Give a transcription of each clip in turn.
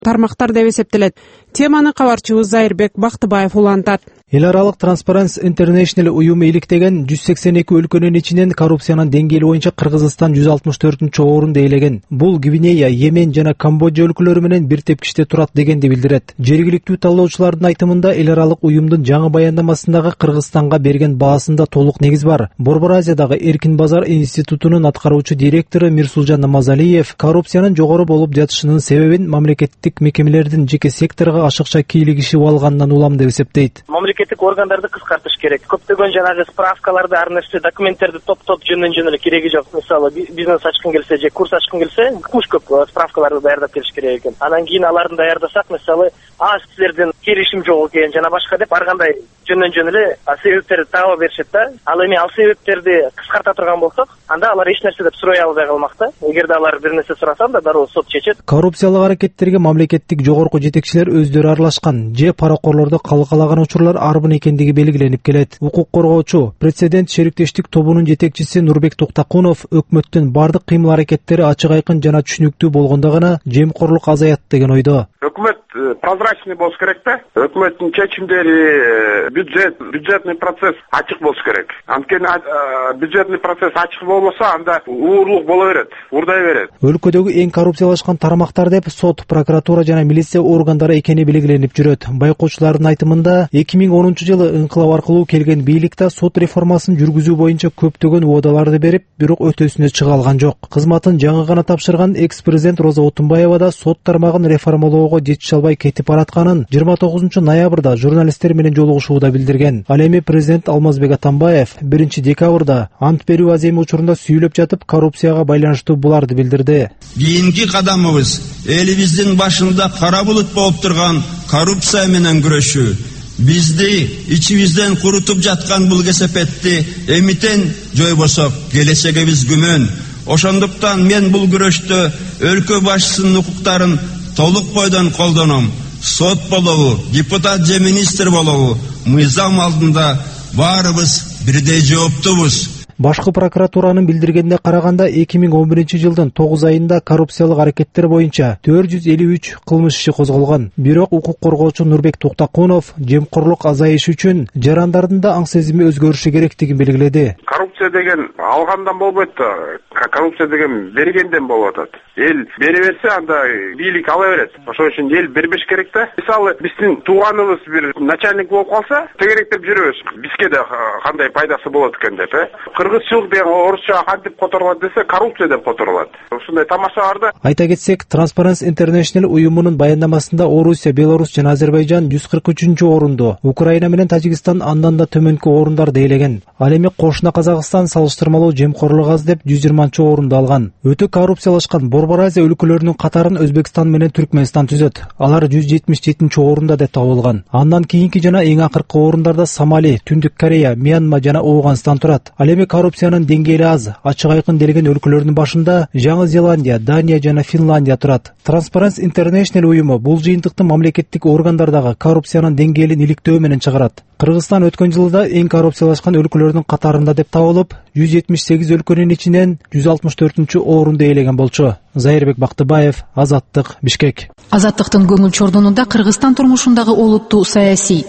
тармактар деп эсептелет. Теманы кабарчыбыз Зайырбек Бактыбаев улантат. Эл аралык Transparency International уюму иликтеген 182 өлкөнүн ичинен коррупциянын деңгээли боюнча Кыргызстан 164-орунду ээлеген. Бул Гвинея, Йемен жана Камбоджа өлкөлөрү менен бир тепкичте турат дегенди билдирет. Жергиликтүү талоочулардын айтымында эл аралык уюмдун жаңы баяндамасындагы Кыргызстанга берген баасында толук негиз бар. Борбор Азиядагы Эркин базар институтунун аткаруучу директору Мирсулжан Намазалиев коррупциянын жогору болуп жатышынын себебин мамлекеттик мекемелердин жеке секторго ашыкча кийлигишип алгандан улам деп эсептейт. Мамлекеттик органдарды кыскартыш керек. Көптөгөн жанагы справкаларды, ар нерсе документтерди топ жөнүнөн эле кереги жок. Мисалы бизнес ачкың келсе же курс ачкың келсе, куш көп справкаларды даярдап келиш керек экен. Анан кийин аларды даярдасак, мисалы, силердин келишим жок экен жана башка деп ар кандай жөнүнөн эле себептерди таба беришет да. Ал эми ал себептерди кыскарта турган болсок, анда алар эч нерсе деп сурай албай калмак да. Эгерде алар бир нерсе сураса, анда дароо сот чечет. Коррупциялык аракеттерге мамлекеттик жогорку жетекчилер өздөрү аралашкан же паракорлорду калкалаган учурлар арбын экендиги белгиленип келет. Укук коргоочу Прецедент шериктештик тобунун жетекчиси Нурбек Токтакунов өкмөттүн бардык кыймыл-аракеттери ачык айкын жана түшүнүктүү болгондо гана жемкорлук азаят деген ойдо. Өкмөт прозрачный болуш керек да. Өкмөттүн чечимдери, бюджетный процесс ачык болуш керек. Анткени бюджетный процесс ачык болбосо, анда уурлук боло берет, урдай берет. Өлкөдөгү эң коррупциялашкан тармактар деп сот, прокуратура жана милиция органдары экени белгиленип жүрөт. Байкоочулардын айтымында 2010-жылы ыңкылап аркылуу келген бийликте сот реформасын жүргүзүү боюнча көптөгөн убадаларды берип, бирок өтөсүнө чыга алган жок. Кызматын жаңы гана тапшырган экс-президент Роза Отунбаева да сот тармагын реформалоого жетише албай кетип баратканын 29-ноябрда журналисттер менен жолугушууда билдирген. Ал эми президент Алмазбек Атамбаев 1-декабрда ант берүү аземи учурунда сүйлөп жатып, коррупцияга байланыштуу буларды билдирди. Кийинки кадамыбыз элибиздин башында кара булут болуп турган коррупция менен күрөшүү. Бизди ичибизден курутуп жаткан бул кесепетти эмитен жойбосок, келечегибиз күмөн. Ошондуктан мен бул күрөштө өлкө башчысынын укуктарын толук бойдон колдоном. Сот болобу, депутат же министр болобу, мыйзам алдында баарыбыз бирдей жооптубуз. Башкы прокуратуранын билдиргенине караганда 2011-жылдын 9 айында коррупциялык аракеттер боюнча 453 кылмыш иши козголгон. Бирок укук коргоочу Нурбек Токтакунов жемкорлук азайыш үчүн жарандардын да аң сезими өзгөрүшү керектигин белгиледи. Коррупция деген алгандан болбойт да, коррупция деген бергенден болуп атат. Эл бере берсе, анда бийлик ала берет. Ошон үчүн эл бербеш керек да. Мисалы, биздин тууганыбыз бир начальник болуп калса, тегеректеп жүрөбүз. Бизге да кандай пайдасы болот экен деп, кыргызчылык деген орусча кантип которулат десе, коррупция деп которулат. Ушундай тамаша бар да. Айта кетсек, Transparency International уюмунун баяндамасында Орусия, Беларусь жана Азербайжан 143-орунду, Украина менен Тажикстан андан да төмөнкү орундарды ээлеген. Ал эми кошуна Казакстан салыштырмалуу жемкорлук аз деп 120-орунду алган. Өтө коррупциялашкан Борбор Азия өлкөлөрүнүн катарын Өзбекстан менен Түркмөнстан түзөт. Алар 177-орунда деп табылган. Андан кийинки жана эң акыркы орундарда Сомали, Түндүк Корея, Мьянма жана Ооганстан турат. Ал эми коррупциянын деңгээли аз, ачык айкын делген өлкөлөрдүн башында Жаңы Зеландия, Дания жана Финландия турат. Transparency International уюму бул жыйынтыкты мамлекеттик органдардагы коррупциянын деңгээлин иликтөө менен чыгарат. Кыргызстан өткөн жылда эң коррупциялашкан өлкөлөрдүн катарында деп табылып, 178 өлкөнүн ичинен 164-орунду ээлеген болчу. Зайырбек Бактыбаев, Азаттык, Бишкек. Азаттыктын көңүл чордонунда Кыргызстан турмушундагы олуттуу саясий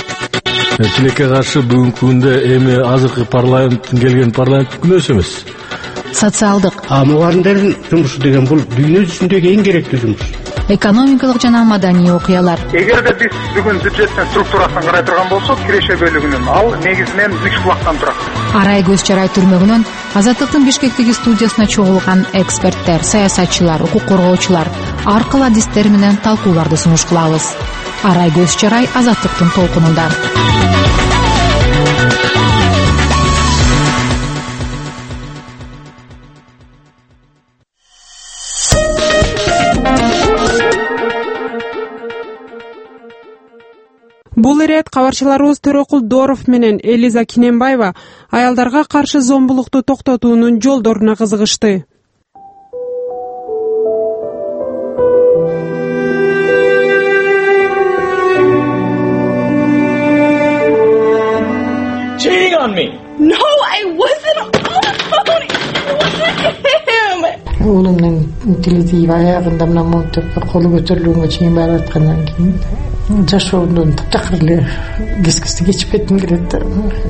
тилекке каршы бүгүнкү күндө эми азыркы парламенттин келген парламент күнөөсү эмес. Социалдык. Мугалимдердин жумушу деген бул дүйнө жүзүндөгү эң керектүү жумуш. Экономикалык жана маданий окуялар. Эгерде биз бүгүн бюджеттин структурасын карай турган болсок, киреше бөлүгүнүн ал негизинен 3 булактан турат. Арай көз чарай түрмөгүнөн Азаттыктын Бишкектеги студиясына чогулган эксперттер, саясатчылар, укук коргоочулар ар кыл адистер менен талкууларды сунуш кылабыз. Арай көз чарай Азаттыктын толкунунда. Бул ирет кабарчыларыбыз Төрөкул Доров менен Элиза Кинембаева аялдарга каршы зомбулукту токтотуунун жолдоруна кызыгышты. Cheating on me. No, I wasn't on the phone. It wasn't him. уулумдун тили тийип аягында мына монтип колу көтөрүлгөнгө чейин барып аткандан кийин жашоомдун таптакыр эле кескисти кечип кетким келет да.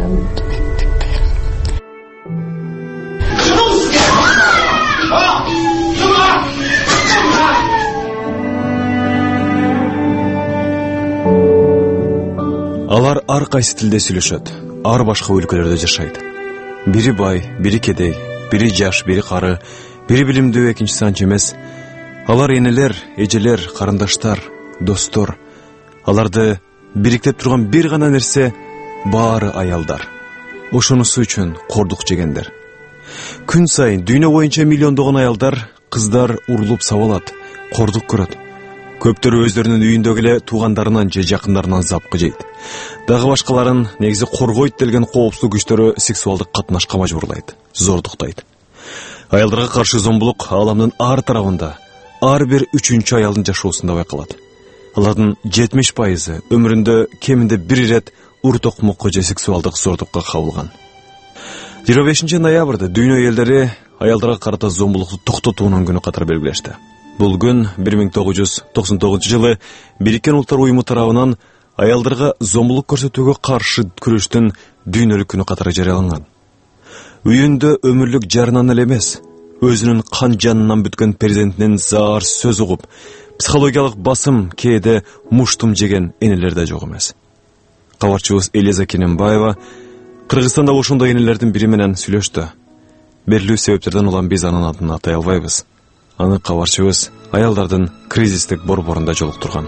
Алар ар кайсы тилде сүйлөшөт, ар башка өлкөлөрдө жашайт. Бири бай, бири кедей, бири жаш, бири кары, бири билимдүү, экинчиси анча эмес. Алар энелер, эжелер, карындаштар, достор. Аларды бириктеп турган бир гана нерсе баары аялдар. Ошонусу үчүн кордук жегендер. Күн сайын дүйнө боюнча миллиондогон аялдар, кыздар урулуп сабалат, кордук көрөт. Көптөрү өздөрүнүн үйүндөгү эле туугандарынан же жакындарынан запкы жейт. Дагы башкаларын негизи коргойт делген коопсуздук күчтөрү сексуалдык катнашка мажбурлайт, зордуктайт. Аялдарга каршы зомбулук ааламдын ар тарабында, ар бир 3-чү аялдын жашоосунда байкалат. Алардын 70% өмүрүндө кеминде бир ирет ур-токмокко же сексуалдык зордукка кабылган. 25 ноябрда дүйнө элдери аялдарга карата зомбулукту токтотуунун күнү катары белгилешти. Бул күн 1999 жылы Бириккен Улуттар уюму тарабынан аялдарга зомбулук көрсөтүүгө каршы күрөштүн дүйнөлүк күнү катары жарыяланган. Үйүндө өмүрлүк жарынан эле эмес, өзүнүн кан жанынан бүткөн перзентинин заар сөз угуп, психологиялык басым кээде муштум жеген энелер да жок эмес. Кабарчыбыз Элиза Кененбаева Кыргызстанда ошондой энелердин бири менен сүйлөштү. Белгилүү себептерден улам биз анын атын атай албайбыз. Аны кабарчыбыз аялдардын кризистик борборунда жолуктурган.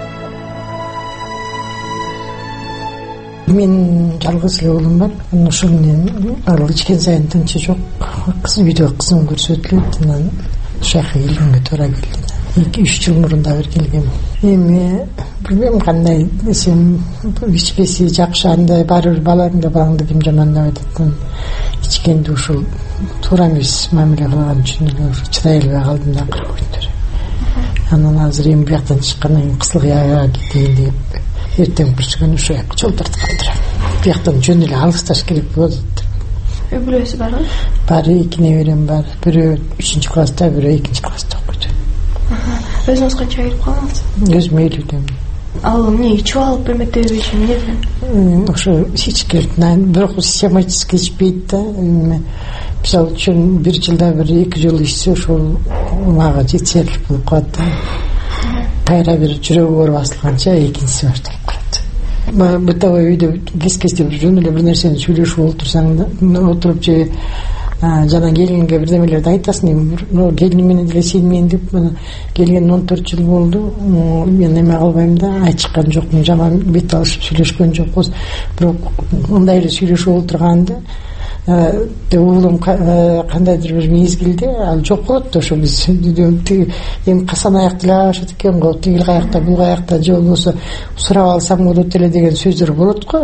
Мен жалгыз эле уулум бар. Ошол менен ал ичкен сайын тынчы жок. Үйдө кызым көрсөтүлөт. Анан шайха келгенге туура келди. 2-3 жыл мурун да бир келгем. Эми билбейм кандай десем, ичпеси жакшы, андай баары бир балаңды ким жамандабайт экен. Ичкенди ушул туура эмес мамиле кылган үчүн эле чыдай элбей калдым да кыргы күндөр. Анан азыр эми бияктан чыккандан кийин Кызылкаяга кетейин деп эртең бүрчүгөн ошо жака жол тартып калдырам. Бияктан жөн эле алысташ керек болот. Үй бүлөсү барбы? Бар, 2 неберем бар. Бирөө 3-класста, бирөө 2-класста окуйт. Өзүңүз канча айырып калдыңыз? Өзүм үйлүдүм. Ал эмне ичип алып бермектебичи эмне? Ошо ичкертнан бирок систематически ичпейт да. Мисалы үчүн бир жылда бир 2 жыл ичсе ошол мага жетерлик болуп калат да. Кайра бир жүрөгү ооруп басылганча экинчиси башталып калат. Бытовой үйдө кескесте жөн эле бир нерсени сүйлөшүп отурсаң да, отуруп же жана келинге бирдемелерди айтасың. Келин менен деле сен менен деп келген 14 жыл болду. Мен эме калбайм да, айтышкан жокмун, жаман бет алышып сүйлөшкөн жокпуз. Бирок мындай эле сүйлөшүп отурганда уулум кандайдыр бир мезгилде ал жок болот да. Ошо биз эми касан аякта эле агашат экен го, тигил каякта, бул каякта, же болбосо сурап алсам болот эле деген сөздөр болот го.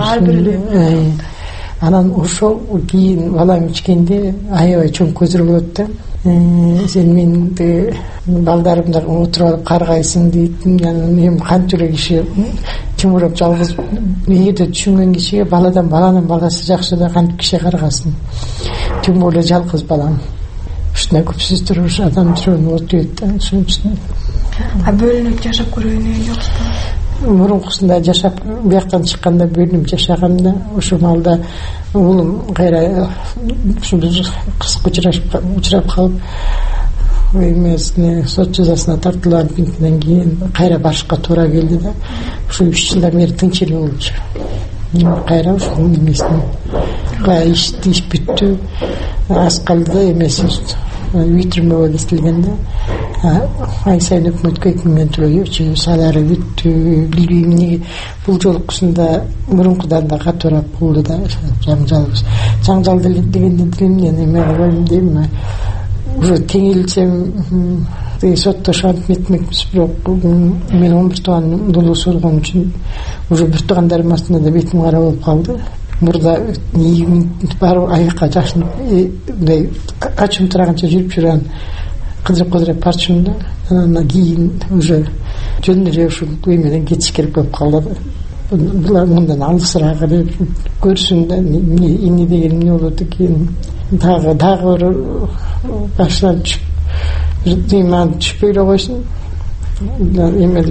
Анан ошол кийин балам ичкенде аябай чоң көздөр болот да. Сен менди балдарымда отуруп алып каргайсың дейт. Эми канча эле киши чумурап жалгыз эгерде түшүнгөн кишиге баланын баласы жакшы да кантип киши каргасын. Тем более жалгыз балам. Ушундай көп сөздөр адам жүрөгүн оотуйт да. Ошон үчүн. Бөлүнүп жашап көргөнү жокпу? Мурункусунда жашап, бияктан чыкканда бөлүнүп жашагам да. Ошол маалда уулум кайра ушу бир кыска учурап калып, эмесине сот жазасына тартылгандан кийин кайра барышка туура келди да. Ушу 3 жылдан бери тынч эле болчу. Кайра ушул эмесине иш бүттү. Аз калды эмеси үй түрмөгө кесилген да. Ай сайын өкмөткө 2 миллион төлөйчү, салары бүттү, билбейм эмне. Бул жолкусунда мурункудан да катуураак болду да. Жаңжал дегенде мен эме кылбайм дейм. Уже теңилсем соттошуп этмекмиз, бирок мен 11 тууган долуусу болгон үчүн уже бир туугандарым астында да бетим кара болуп калды. Мурда барып аякка жашынып ачым тураганча жүрүп жүргөн кыдырып барчумун да. Анан кийин уже жөн эле ушул үй менен кетиш керек болуп калды. булар мындан алысыраак эле көрсүн да эмне деген эмне болот экен. Дагы бир башынан түшүп дыйман түшпөй эле койсун. Эме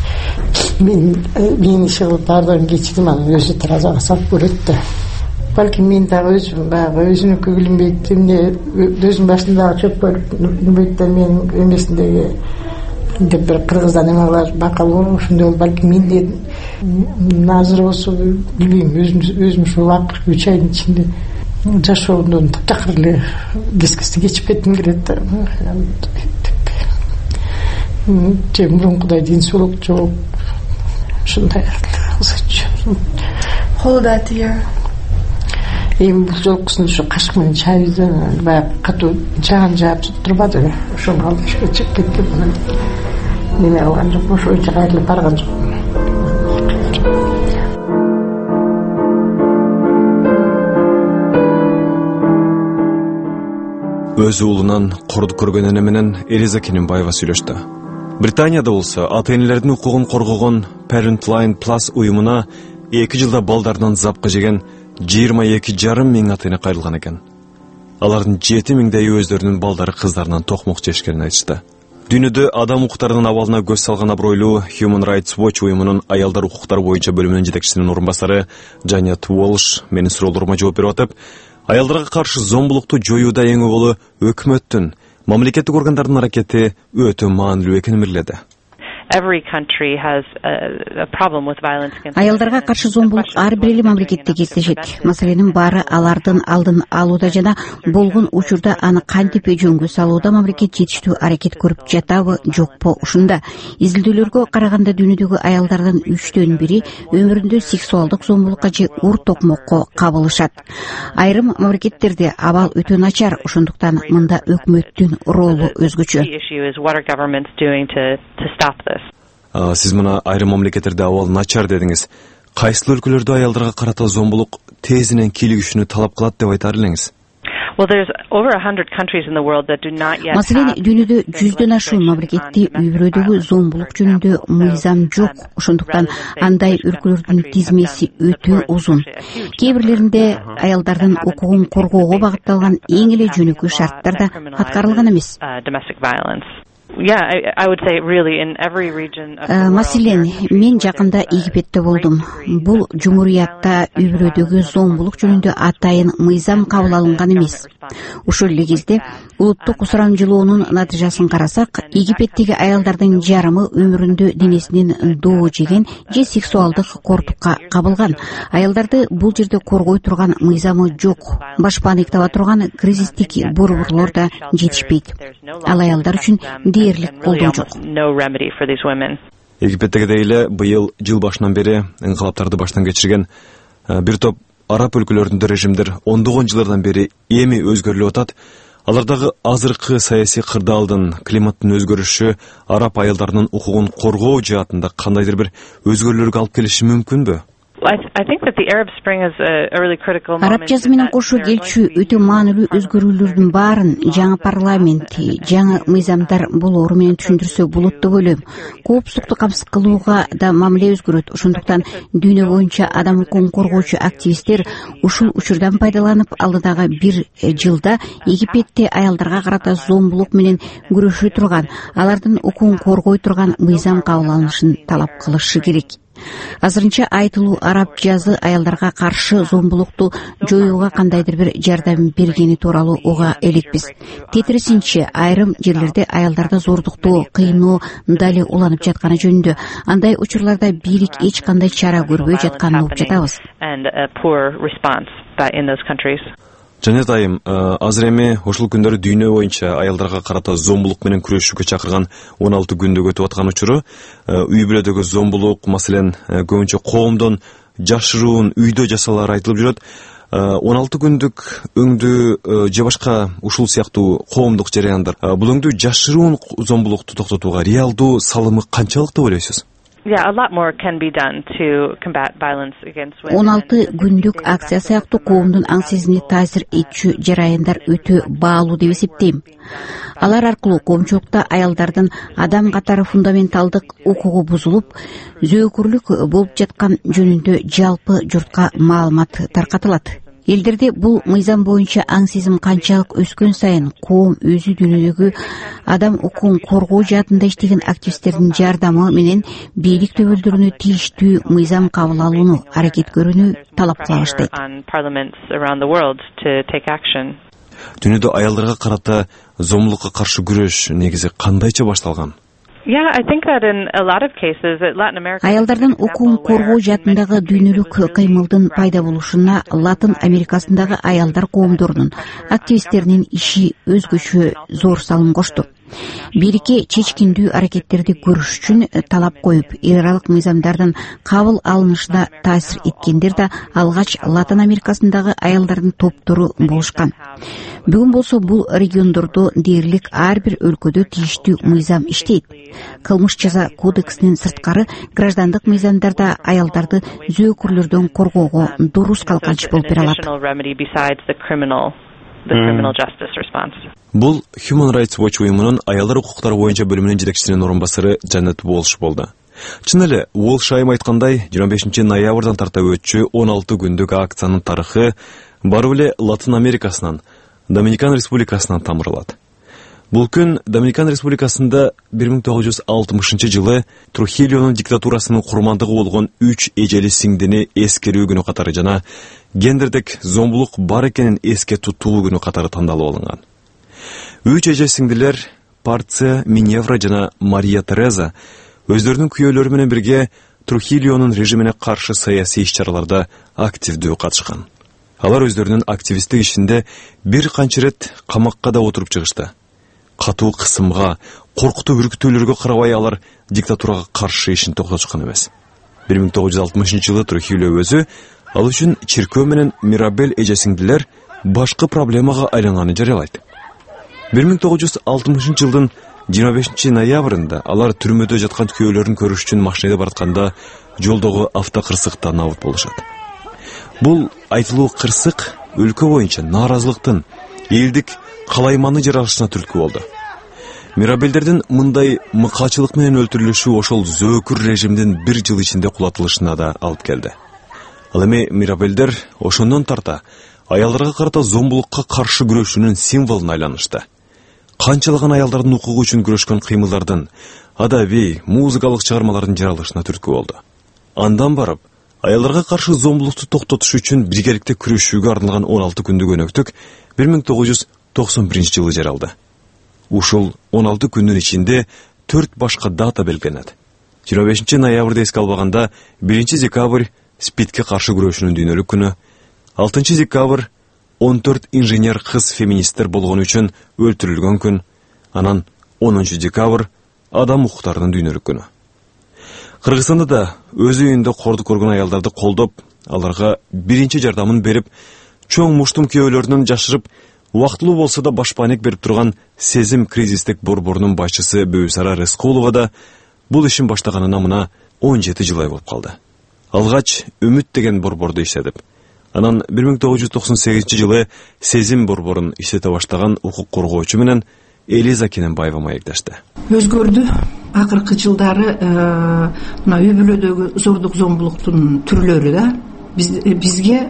мен иши кылып баардыгын кечирдим, анан өзү таразага салып көрөт да. Балким мен дагы өзүм баягы өзүнүкү билинбейт эмне өзүнүн башындагы чөпкөр билбейт да менин эмесиндеги деп бир кыргыздан эме кылар бакал болуп ошондой болуп балким мен де азыр болсо билбейм өзүм ушул 3 айдын ичинде жашоомдон таптакыр эле кескисти кечип кетким келет да. Же мурункудай ден соолук жок. Ушундай кызычы. Hold that here. Эми бул жолкусун ушу кашык менен чайбызда баягы катуу жаган жаап турбады. Ошону алып чыгып кеткен. Неме кылган жок, ошо кайрылып барган жок. Өз уулунан корду көргөн эне менен Элиза Кененбаева сүйлөштү. Британияда болсо ата-энелердин укугун коргогон Parentline Plus уюмуна 2 жылда балдарынан запка жеген 22,5 миң ата-эне кайрылган экен. Алардын 7 миңдейи өздөрүнүн балдары кыздарынан токмок жешкенин айтышты. Дүйнөдө адам укуктарынын абалына көз салган абройлуу Human Rights Watch уюмунун аялдар укуктары боюнча бөлүмүнүн жетекчисинин орун басары Janet Walsh менин суроолорума жооп берип атып, аялдарга каршы зомбулукту жоюуда эң өгөлү өкмөттүн, мамлекеттик органдардын аракети өтө маанилүү экенин билдирди. Аялдарга каршы зомбулук ар бир эле мамлекетте кездешет. Маселенин баары алардын алдын алууда жана болгон учурда аны кантип жөнгө салууда мамлекет жетиштүү аракет көрүп жатабы, жокпу? Ушунда изилдөөлөргө караганда дүйнөдөгү аялдардын 3/4 өмүрүндө сексуалдык зомбулукка же ур токмокко кабылышат. Айрым мамлекеттерде абал өтө начар, ошондуктан мында өкмөттүн ролу өзгөчө. Сиз мына айрым мамлекеттерде абал начар дедиңиз. Кайсыл өлкөлөрдө аялдарга карата зомбулук тезинен кийлигишүүнү талап кылат деп айтар элеңиз? Маселен, дүйнөдө 100дөн ашуун мамлекетте үй-бүлөдөгү зомбулук жөнүндө мыйзам жок. Ошондуктан андай өлкөлөрдүн тизмеси өтө узун. Кээ бирлеринде аялдардын укугун коргоого багытталган эң эле жөнөкөй шарттар да аткарылган эмес. Маселен, мен жакында Египетте болдум. Бул жумуриятта үй-бүлөдөгү зомбулук жөнүндө атайын мыйзам кабыл алынган эмес. Ошол эле кезде улуттук сурамжылоонун натыйжасын карасак, Египеттеги аялдардын жарымы өмүрүндө денесинен доо жеген же сексуалдык кортукка кабылган. Аялдарды бул жерде коргой турган мыйзамы жок. Башпааны таба турган кризистик борборлор да жетишпейт. Ал аялдар үчүн дээрлик колдоо жок. Египеттеги эле быйыл жыл башынан бери инкылаптарды баштан кечирген бир топ араб өлкөлөрүндө режимдер ондогон жылдардан бери эми өзгөрүлүп атат. Алардагы азыркы саясий кырдаалдын, климаттын өзгөрүшү араб аялдарынын укугун коргоо жаатында кандайдыр бир өзгөрүүлөргө алып келиши мүмкүнбү? Араб жазы менен кошо келчү өтө маанилүү өзгөрүүлөрдүн баарын жаңы парламент, жаңы мыйзамдар болоору менен түшүндүрсө болот деп ойлойм. Коопсуздукту камсыз кылууга да мамиле өзгөрөт. Ошондуктан дүйнө боюнча адам укугун коргоочу активисттер ушул учурдан пайдаланып, алдыдагы бир жылда Египетте аялдарга карата зомбулук менен күрөшө турган, алардын укугун коргой турган мыйзам кабыл алынышын талап кылышы керек. Азырынча айтылуу араб жазы аялдарга каршы зомбулукту жоюуга кандайдыр бир жардам бергени тууралуу уга элекпиз. Тетирисинче, айрым жерлерде аялдарда зордуктоо, кыйноо дали уланып жатканы жөнүндө. Андай учурларда бийлик эч кандай чара көрбөй жатканын угуп жатабыз. Жанет айым, азыр эми ушул күндөрү дүйнө боюнча аялдарга карата зомбулук менен күрөшүүгө чакырган 16 күндүк өтүп аткан учуру, үй-бүлөдөгү зомбулук, маселен, көбүнчө коомдон жашыруун үйдө жасалар айтылып жүрөт. 16 күндүк өңдүү же башка ушул сыяктуу коомдук жараяндар бул өңдүү жашыруун зомбулукту токтотууга реалдуу салымы канчалык деп ойлойсуз? 16 күндүк акция сыяктуу коомдун аң сезимине таасир этчү жараяндар өтө баалуу деп эсептейм. Алар аркылуу коомчулукта аялдардын адам катары фундаменталдык укугу бузулуп, зөөкүрлүк болуп жаткан жөнүндө жалпы журтка маалымат таркатылат. Элдерде бул мыйзам боюнча аң сезим канчалык өскөн сайын коом өзү дүйнөдөгү адам укугун коргоо жаатында иштеген активисттердин жардамы менен бийлик төбөлдөрүнө тийиштүү мыйзам кабыл алууну аракет көрүүнү талап кыла баштайт. Дүйнөдө аялдарга карата зомбулукка каршы күрөш негизи кандайча башталган? Аялдардын укугун коргоо жаатындагы дүйнөлүк кыймылдын пайда болушуна Латын Америкасындагы аялдар коомдорунун активисттеринин иши өзгөчө зор салым кошту. Бирикке чечкиндүү аракеттерди көрүш үчүн талап коюп, эл аралык мыйзамдардын кабыл алынышына таасир эткендер да алгач Латын Америкасындагы аялдардын топтору болушкан. Бүгүн болсо бул региондордо дээрлик ар бир өлкөдө тийиштүү мыйзам иштейт. Кылмыш жаза кодексинин сырткары граждандык мыйзамдарда аялдарды зөөкүрлөрдөн коргоого дурус калканч болуп бере алат. Бул Human Rights Watch уюмунун аялдар укуктары боюнча бөлүмүнүн жетекчисинин орун басары Джанет Уолш болду. Чын эле, Уолш айым айткандай, 25 ноябрдан тарта өтчү 16 күндүк акциянын тарыхы бары эле Латын Америкасынан, Доминикан Республикасынан тамыралат. Бул күн Доминикан Республикасында 1960 жылы Трухильонун диктатурасынын курмандыгы болгон 3 эжели сиңдини эскерүү күнү катары жана гендердик зомбулук бар экенин эске тутуу күнү катары тандалып алынган. 3 эже сиңдилер Парция, Миневра жана Мария Тереза өздөрүнүн күйөөлөрү менен бирге Трухильонун режимине каршы саясий иш-чараларда активдүү катышкан. Алар өздөрүнүн активисттик ишинде бир канча ирет камакка да отуруп чыгышты. Катуу кысымга, коркутуу үркүтүүлөргө карабай алар диктатурага каршы ишин токтоткон эмес. 1960 жылы Трухильо өзү ал үчүн чиркөө менен Мирабель эжесиңдилер башкы проблемага айланганын жарыялайт. 1960 жылдын 25 ноябрында алар түрмөдө жаткан күйөөлөрүн көрүш үчүн машинеде баратканда жолдогу автокырсыктан абыт болушат. Бул айтылуу кырсык өлкө боюнча нааразылыктын, элдик калайманы жаралышына түрткү болду. Мирабелдердин мындай мыкаачылык менен өлтүрүлүшү ошол зөөкүр режимдин бир жыл ичинде кулатылышына да алып келди. Ал эми Мирабелдер ошондон тарта аялдарга карата зомбулукка каршы күрөшүүнүн символуна айланышты. Канчалаган аялдардын укугу үчүн күрөшкөн кыймылдардын, адабий, музыкалык чыгармалардын жаралышына түрткү болду. Андан барып, аялдарга каршы зомбулукту токтотуш үчүн биргеликте күрөшүүгө арналган 16 күндүк өнөктүк 1991 жылы жаралды. Ушул 16 күндүн ичинде 4 башка дата белгиленет. 25 ноябрда эске албаганда 1 декабрь СПИДке каршы күрөшүүнүн дүйнөлүк күнү, 6 декабрь 14 инженер кыз феминисттер болгон үчүн өлтүрүлгөн күн, анан 10 декабрь адам укуктарынын дүйнөлүк күнү. Кыргызстанда да өз үйүндө кордук көргөн аялдарды колдоп, аларга биринчи жардамын берип, чоң муштум күйөөлөрүнөн жашырып, убактылуу болсо да башпаанек берип турган Сезим кризистик борборунун башчысы Бөөсара Рыскулова да бул ишин баштаганына мына 17 жылай болуп калды. Алгач Үмүт деген борбордо иштедип, анан 1998 жылы Сезим борборун иштете баштаган укук коргоочу менен Элиза Кененбаева маектешти. Өзгөрдү. Акыркы жылдары мына үй бүлөдөгү зордук зомбулуктун түрлөрү да бизге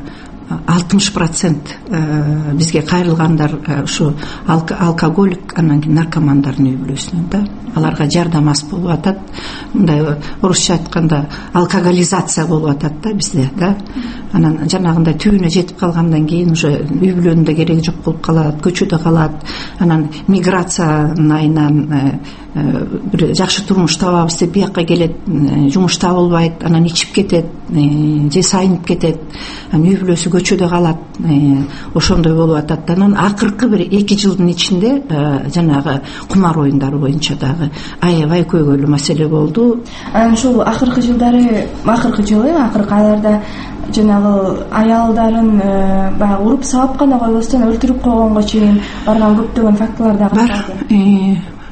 60% бизге кайрылгандар ушу алкоголик, анан кийин наркомандардын үй бүлөсүнөн да. Аларга жардам аз болуп атат. Мындай орусча айтканда алкоголизация болуп атат да бизде да. Анан жанагындай түбүнө жетип калгандан кийин уже үй бүлөнүн да кереги жок болуп калат, көчөдө калат. Анан миграциянын айынан бир жакшы турмуш табабыз деп бияка келет, жумуш табылбайт, анан ичип кетет, же сайынып кетет, анан үй бүлөсү көчөдө калат. Ошондой болуп атат. Анан акыркы бир 2 жылдын ичинде жанагы кумар оюндары боюнча дагы аябай көйгөйлүү маселе болду. Анан ушул акыркы жылдары, акыркы айларда жанагы аялдарын баягы уруп сабап гана койбостон өлтүрүп койгонго чейин барган көптөгөн фактылар да бар.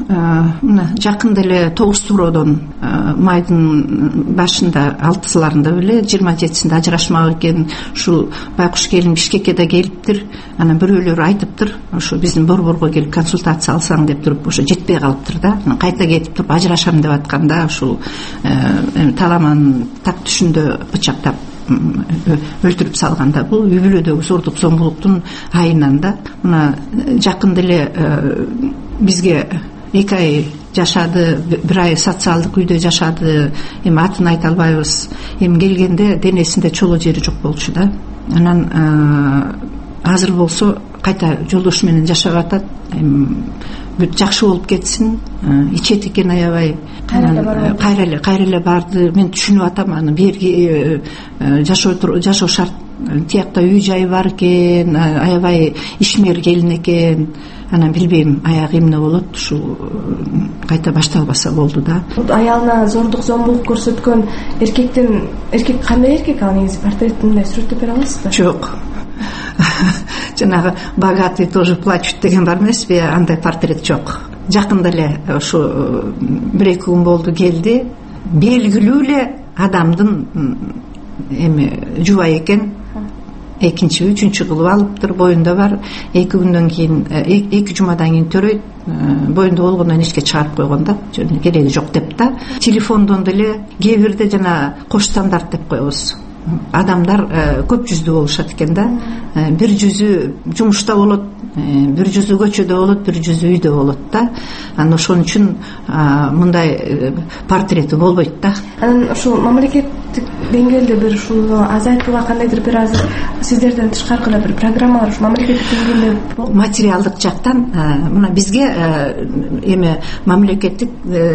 мына жакында эле 9 туроодон майдын башында 6-сыларында беле 27-синде ажырашмак экен. Ушул байкуш келин Бишкекке да келиптир. Анан бирөөлөр айтыптыр, ошо биздин борборго келип консультация алсаң деп туруп, ошо жетпей калыптыр да. Анан кайта кетип туруп ажырашам деп атканда ушул таламанын так түшүндө бычактап өлтүрүп салганда, бул үй бүлөдөгү зордук зомбулуктун айынан да. Мына жакында эле бизге 2 ай жашады, 1 ай социалдык үйдө жашады. Эми атын айта албайбыз. Эми келгенде денесинде чоло жери жок болчу да. Анан азыр болсо кайта жолдошу менен жашап атат. Бүт жакшы болуп кетсин. Ичет экен аябай. Кайра эле барды. Мен түшүнүп атам аны. Берги жашоо шарт. Тиякта үй жай бар экен, аябай ишмер келин экен. Анан билбейм, аягы эмне болот, ушу кайта башталбаса болду да. Аялына зордук зомбулук көрсөткөн эркек кандай эркек? Ал негизи портретин мындай сүрөттөп бере аласызбы? Жок. Жанагы богатый тоже плачут деген бар эмеспи? Андай портрет жок. Жакында эле ушу 1-2 күн болду келди. Белгилүү эле адамдын жубай экен. Экинчи, үчүнчү кылып алыптыр, боюнда бар. 2 күндөн кийин, 2 жумадан кийин төрөйт. Боюнда болгондон ичке чыгарып койгон да, кереги жок деп да. Телефондон деле кээ бирде жана кош стандарт деп коебуз. Адамдар көп жүздүү болушат экен да. Бир жүзү жумушта болот, бир жүзү көчөдө болот, бир жүзү үйдө болот да. Анан ошон үчүн мындай портрети болбойт да. Анан ушул мамлекеттик деңгээлде бир ушул азайтууга кандайдыр бир азыр сиздерден тышкаркы эле бир программалар ушу мамлекеттик деңгээлде материалдык жактан мына бизге эми мамлекеттик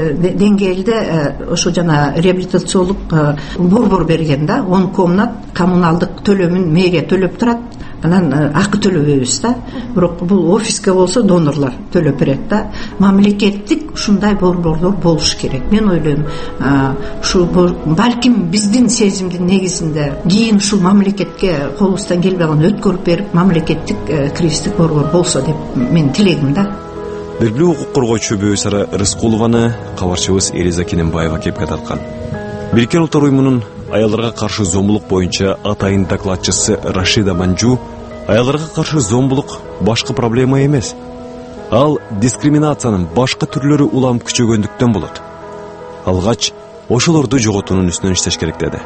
деңгээлде ошо жана реабилитациялык борбор берген да. 10 комнат коммуналдык төлөмүн мэрия төлөп турат. Анан акы төлөбөйбүз да. Бирок бул офиске болсо донорлор төлөп берет да. Мамлекеттик ушундай борборлор болуш керек. Мен ойлойм, ушу балким биздин сезимдин негизинде кийин ушул мамлекетке колубуздан келбеген өткөрүп берип, мамлекеттик кризистик борбор болсо деп мен тилегим да. Белгилүү укук коргоочу Бөөсара Рыскулованы кабарчыбыз Элиза Кененбаева кепке тарткан. Бириккен Улуттар уюмунун аялдарга каршы зомбулук боюнча атайын докладчысы Рашида Манжу аялдарга каршы зомбулук башкы проблема эмес. Ал дискриминациянын башка түрлөрү улам күчөгөндүктөн болот. Алгач ошолорду жоготуунун үстүнөн иштеш керек деди.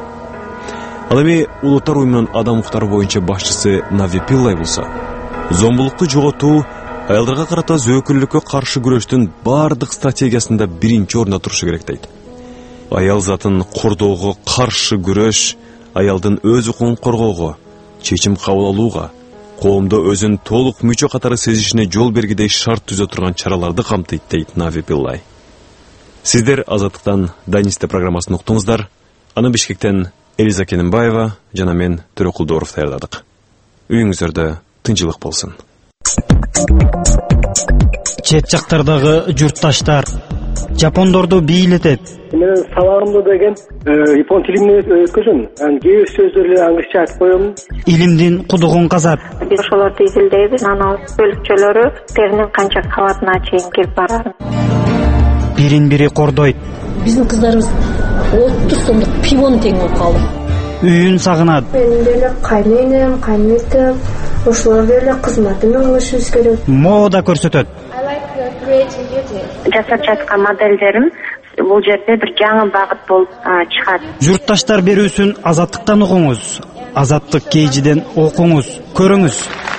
Ал эми Улуттар уюмунун адам укуктары боюнча башчысы Нави Пиллай болсо, зомбулукту жоготуу аялдарга карата зөөкүрлүккө каршы күрөштүн бардык стратегиясында биринчи орунда турушу керек дейт. Аял затын кордоого каршы күрөш аялдын өз укугун коргоого, чечим кабыл алууга, коомдо өзүн толук мүчө катары сезишине жол бергидей шарт түзө турган чараларды камтыйт дейт Нави Пиллай. Сиздер Азаттыктан Данисте программасын уктуңуздар. Аны Бишкектен Элиза Кененбаева жана мен Төрөкулдоров даярдадык. Үйүңүздөрдө тынчылык болсун. Чет жактардагы журтташтар жапондорду бийлетет. Мен сабагымда деген япон тилинде өткөзөм. Кээ бир сөздөрдү англисче айтып коем. Илимдин кудугун казат. Биз ошолорду изилдейбиз. Анан бөлүкчөлөрү теринин канча кабатына чейин кирип барат. Бирин-бири кордойт. Биздин кыздарыбыз 30 сомдук пивону тең болуп калды. Үйүн сагынат. Мен деле кайненем, кайнетем, ошолор деле кызматын кылышыбыз керек. Мода көрсөтөт. Жасап жаткан моделдерим бул жерде бир жаңы багыт болуп чыгат. Журтташтар берүүсүн Азаттыктан угуңуз. Азаттык кейжиден окуңуз, көрүңүз.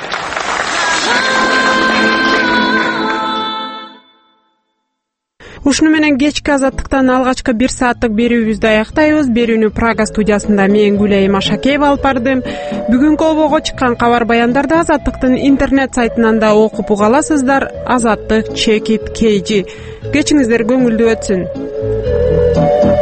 Ушуну менен кечки Азаттыктан алгачкы 1 сааттык берүүбүздү аяктайбыз. Берүүнү Прага студиясында мен Гүлай Машакеева алып бардым. Бүгүнкү обого чыккан кабар баяндарды Азаттыктын интернет сайтынан да окуп уга аласыздар. Азаттык /KG. Кечиңиздер көңүлдүү өтсүн.